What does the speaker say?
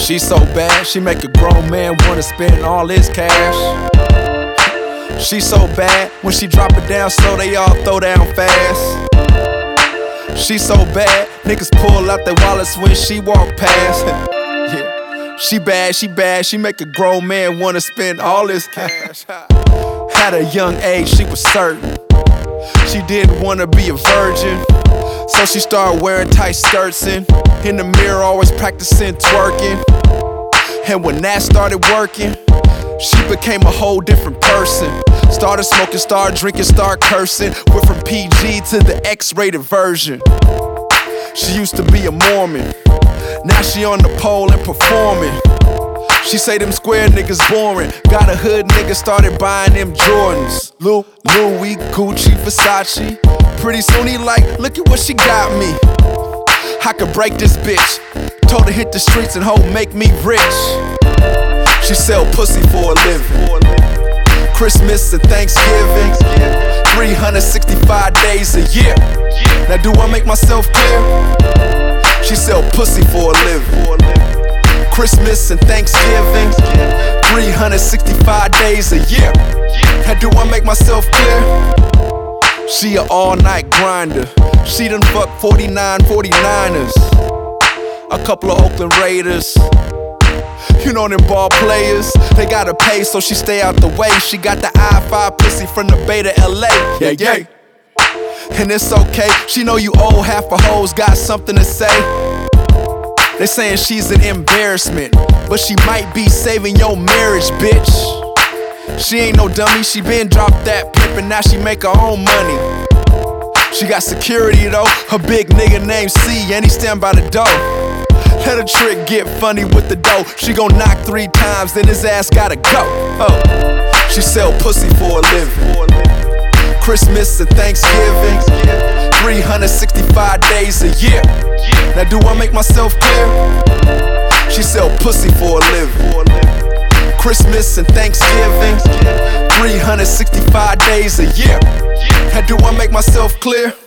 She so bad, she make a grown man wanna spend all his cash. She so bad, when she drop it down slow, they all throw down fast. She so bad, niggas pull out their wallets when she walk past. Yeah. She bad, she make a grown man wanna spend all his cash. At a young age, she was certain she didn't wanna be a virgin, so she started wearing tight skirts in the mirror, always practicing twerking. And when that started working, she became a whole different person. Started smoking, started drinking, started cursing. Went from PG to the X-rated version. She used to be a Mormon, now she on the pole and performing. She say them square niggas boring. Got a hood nigga started buying them Jordans. Louis, Gucci, Versace. Pretty soon he like, look at what she got me. I could break this bitch. Told her hit the streets and ho, make me rich. She sell pussy for a living. Christmas and Thanksgiving, 365 days a year. Now do I make myself clear? She sell pussy for a living. Christmas and Thanksgiving, 365 days a year. Now do I make myself clear? She a all-night grinder. She done fucked 49 49ers, a couple of Oakland Raiders. You know them ball players, they gotta pay, so she stay out the way. She got the I-5 pussy from the Bay to LA. Yeah. And it's okay, she know you old half a hoes got something to say. They saying she's an embarrassment, but she might be saving your marriage, bitch. She ain't no dummy, she been dropped that pimp and now she make her own money. She got security though, her big nigga named C and he stand by the door. Let a trick get funny with the dough. She gon' knock 3 times, then his ass gotta go. Oh, she sell pussy for a living. Christmas and Thanksgiving, 365 days a year. Now do I make myself clear? She sell pussy for a living. Christmas and Thanksgiving, 365 days a year. Now do I make myself clear?